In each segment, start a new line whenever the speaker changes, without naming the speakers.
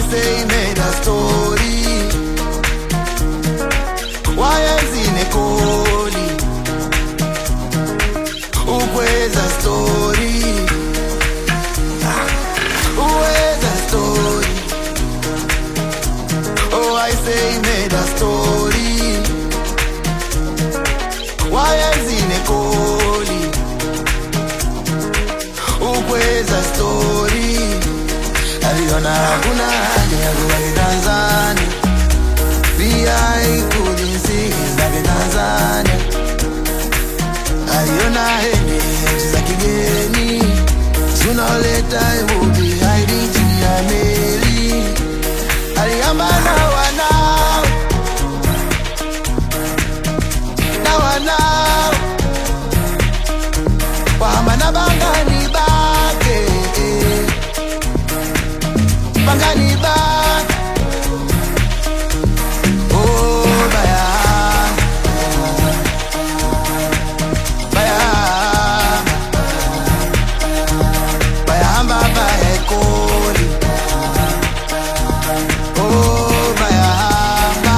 say he made a story. Why is he Nekoli? Where's a story? Where's a story? Oh, I say he made a story. Why is he Nekoli? Where's a story? Aliona hakuna haja ya kubaki Tanzania. B.I. couldn't see his life in Tanzania. Aliona hende za kigeni. Sooner or later he will be hiding chini ya meli. Aliamba na wanao, na wanao wahama na bangani bake, bangani bake. Oh baya, baya, baya hamba baya koli. Oh baya hamba.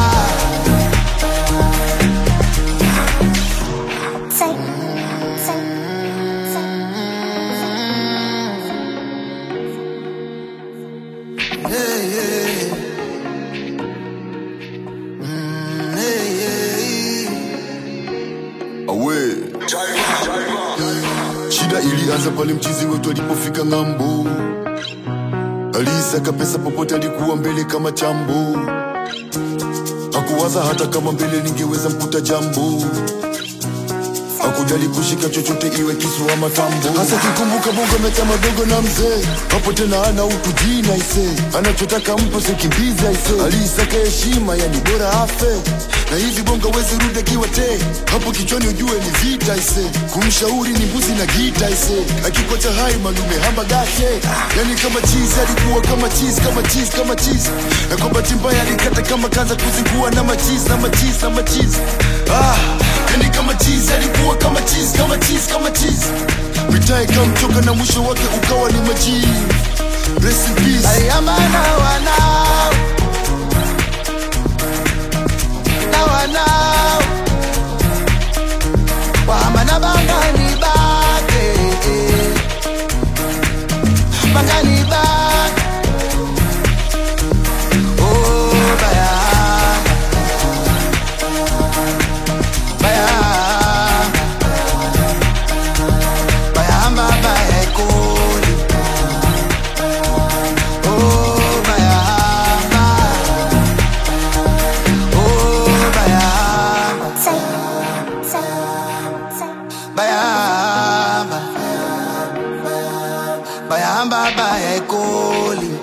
Hey, hey. Hey, hey.
Awe shida ilianza pale mchizi wetu alipofika ngambo. Alisaka pesa popote, alikuwa mbele kama chambo. Hakuwaza hata kama mbele ningeweza mkuta jambo. Hakujali kushika chochote iwe kisu ama tambo. Hasa kikumbuka bongo meta madogo na mzee. Hapo tena ana utu jina ise. Anachotaka mpo sekimbiza ise. Alisaka heshima yani bora afe. Na hivi bongo wezi rude kiwa te. Hapo kichwani ujue ni vita ise. Kumshauri ni mbuzi na gita ise. Akikocha hai malume hamba gake. Yani kama cheese alikuwa kama cheese, kama cheese, kama cheese. Na kwa bahati mbaya alikata kama kaza kuzingua na macheese, na macheese, na macheese. Yani kama cheese alikuwa kama cheese, kama cheese, kama cheese. Mitai kamchoka na mwisho wake ukawa ni maji. Rest in peace.
Aliamba na wanao, na wanao wahama na bangani bake, bangani bake. Oh baya, baya, baya hamba baya koli. Oh baya hamba. Oh baya hamba. Baya hamba. Baya hamba baya koli.